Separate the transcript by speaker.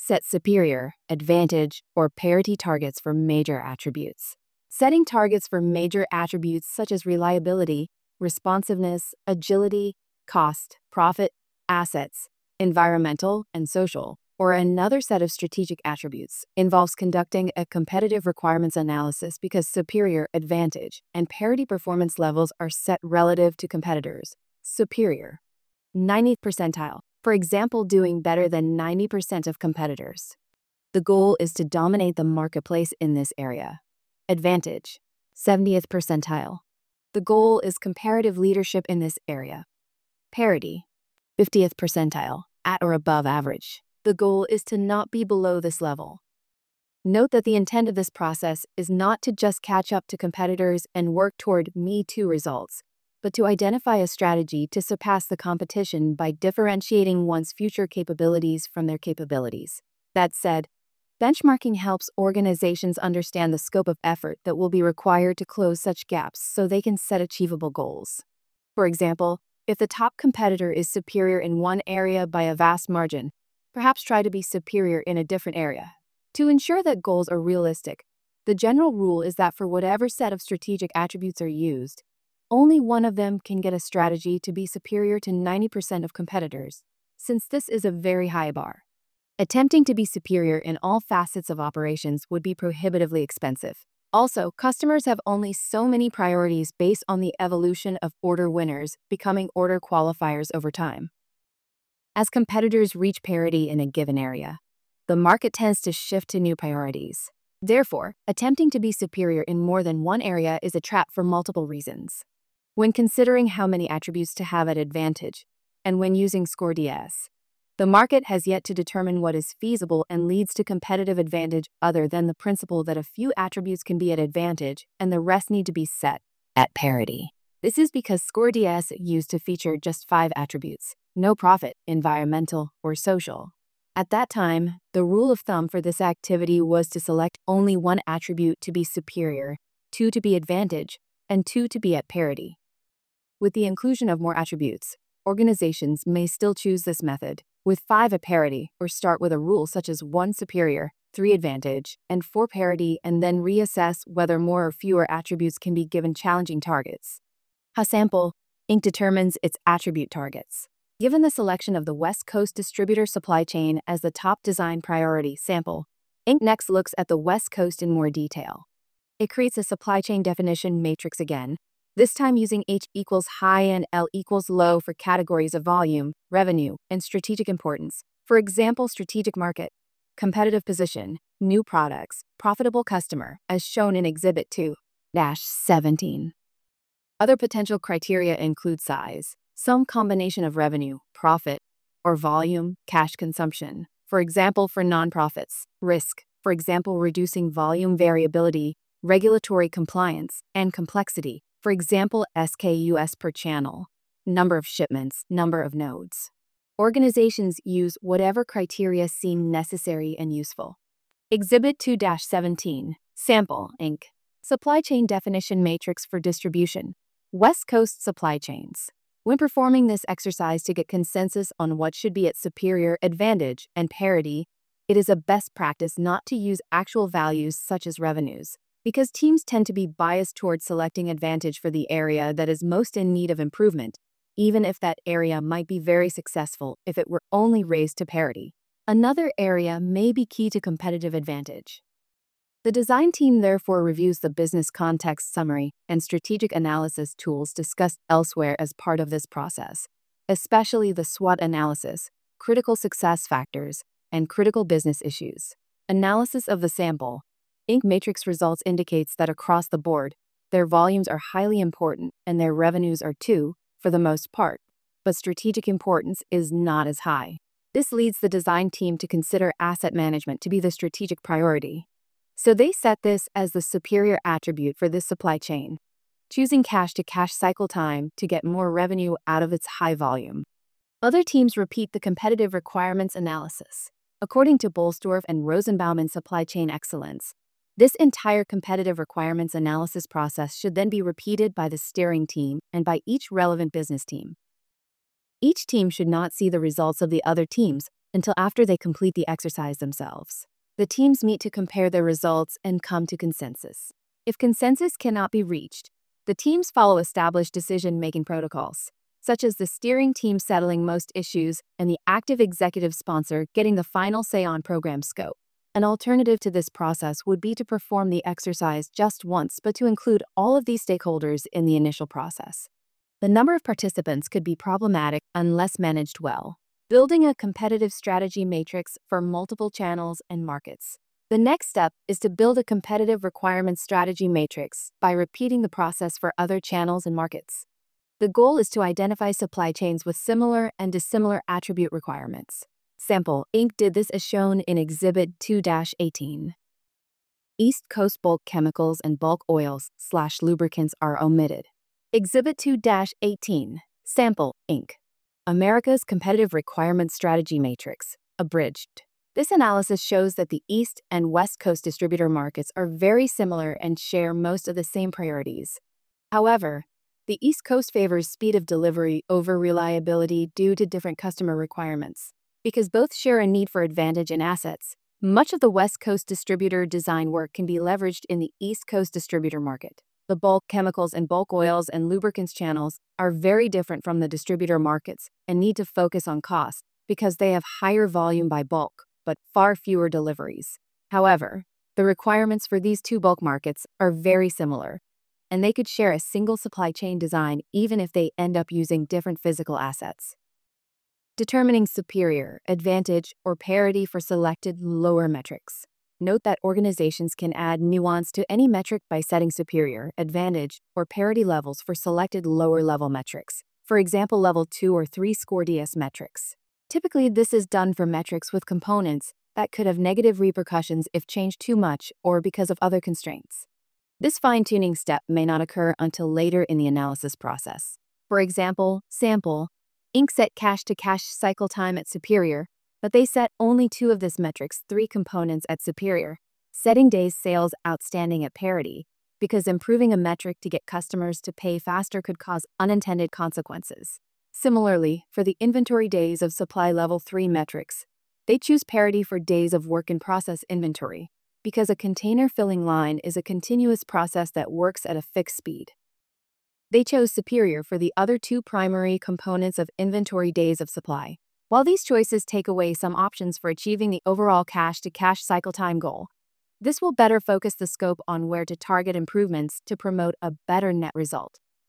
Speaker 1: set superior, advantage, or parity targets for major attributes. Setting targets for major attributes such as reliability, responsiveness, agility, cost, profit, assets, environmental, and social, or another set of strategic attributes, involves conducting a competitive requirements analysis because superior, advantage, and parity performance levels are set relative to competitors. Superior. 90th percentile. For example, doing better than 90% of competitors. The goal is to dominate the marketplace in this area. Advantage. 70th percentile. The goal is comparative leadership in this area. Parity. 50th percentile, at or above average. The goal is to not be below this level. Note that the intent of this process is not to just catch up to competitors and work toward Me Too results, but to identify a strategy to surpass the competition by differentiating one's future capabilities from their capabilities. That said, benchmarking helps organizations understand the scope of effort that will be required to close such gaps so they can set achievable goals. For example, if the top competitor is superior in one area by a vast margin, perhaps try to be superior in a different area. To ensure that goals are realistic, the general rule is that for whatever set of strategic attributes are used, only one of them can get a strategy to be superior to 90% of competitors, since this is a very high bar. Attempting to be superior in all facets of operations would be prohibitively expensive. Also, customers have only so many priorities based on the evolution of order winners becoming order qualifiers over time. As competitors reach parity in a given area, the market tends to shift to new priorities. Therefore, attempting to be superior in more than one area is a trap for multiple reasons. When considering how many attributes to have at advantage, and when using ScoreDS, the market has yet to determine what is feasible and leads to competitive advantage other than the principle that a few attributes can be at advantage and the rest need to be set at parity. This is because ScoreDS used to feature just 5 attributes: no profit, environmental, or social. At that time, the rule of thumb for this activity was to select only 1 attribute to be superior, 2 to be advantage, and 2 to be at parity. With the inclusion of more attributes, organizations may still choose this method, with 5 at parity, or start with a rule such as 1 superior, 3 advantage, and 4 parity, and then reassess whether more or fewer attributes can be given challenging targets. Sample Inc. determines its attribute targets. Given the selection of the West Coast distributor supply chain as the top design priority, Sample Inc. next looks at the West Coast in more detail. It creates a supply chain definition matrix again, this time using H equals high and L equals low for categories of volume, revenue, and strategic importance. For example, strategic market, competitive position, new products, profitable customer, as shown in Exhibit 2-17. Other potential criteria include size, some combination of revenue, profit, or volume, cash consumption. For example, for nonprofits, risk, for example, reducing volume variability, regulatory compliance, and complexity. For example, SKUs per channel, number of shipments, number of nodes. Organizations use whatever criteria seem necessary and useful. Exhibit 2-17, Sample Inc. Supply Chain Definition Matrix for Distribution, West Coast Supply Chains. When performing this exercise to get consensus on what should be at superior, advantage, and parity, it is a best practice not to use actual values such as revenues, because teams tend to be biased towards selecting advantage for the area that is most in need of improvement, even if that area might be very successful if it were only raised to parity. Another area may be key to competitive advantage. The design team therefore reviews the business context summary and strategic analysis tools discussed elsewhere as part of this process, especially the SWOT analysis, critical success factors, and critical business issues. Analysis of the Sample Inc. matrix results indicates that across the board, their volumes are highly important and their revenues are too, for the most part, but strategic importance is not as high. This leads the design team to consider asset management to be the strategic priority. So they set this as the superior attribute for this supply chain, choosing cash-to-cash cycle time to get more revenue out of its high volume. Other teams repeat the competitive requirements analysis. According to Bolsdorf and Rosenbaum in Supply Chain Excellence, this entire competitive requirements analysis process should then be repeated by the steering team and by each relevant business team. Each team should not see the results of the other teams, until after they complete the exercise themselves. The teams meet to compare their results and come to consensus. If consensus cannot be reached, the teams follow established decision-making protocols, such as the steering team settling most issues and the active executive sponsor getting the final say on program scope. An alternative to this process would be to perform the exercise just once, but to include all of these stakeholders in the initial process. The number of participants could be problematic unless managed well. Building a competitive strategy matrix for multiple channels and markets. The next step is to build a competitive requirements strategy matrix by repeating the process for other channels and markets. The goal is to identify supply chains with similar and dissimilar attribute requirements. Sample Inc. did this as shown in Exhibit 2-18. East Coast bulk chemicals and bulk oils/lubricants are omitted. Exhibit 2-18. Sample Inc. America's Competitive Requirements Strategy Matrix, abridged. This analysis shows that the East and West Coast distributor markets are very similar and share most of the same priorities. However, the East Coast favors speed of delivery over reliability due to different customer requirements. Because both share a need for advantage in assets, much of the West Coast distributor design work can be leveraged in the East Coast distributor market. The bulk chemicals and bulk oils and lubricants channels are very different from the distributor markets and need to focus on cost because they have higher volume by bulk, but far fewer deliveries. However, the requirements for these two bulk markets are very similar, and they could share a single supply chain design even if they end up using different physical assets. Determining superior, advantage, or parity for selected lower metrics. Note that organizations can add nuance to any metric by setting superior, advantage, or parity levels for selected lower-level metrics, for example level 2 or 3 SCORE DS metrics. Typically, this is done for metrics with components that could have negative repercussions if changed too much or because of other constraints. This fine-tuning step may not occur until later in the analysis process. For example, Sample Inc. set cash-to-cash cycle time at superior, but they set only 2 of this metric's 3 components at superior, setting days sales outstanding at parity, because improving a metric to get customers to pay faster could cause unintended consequences. Similarly, for the inventory days of supply level 3 metrics, they choose parity for days of work-in-process inventory, because a container filling line is a continuous process that works at a fixed speed. They chose superior for the other 2 primary components of inventory days of supply. While these choices take away some options for achieving the overall cash-to-cash cycle time goal, this will better focus the scope on where to target improvements to promote a better net result.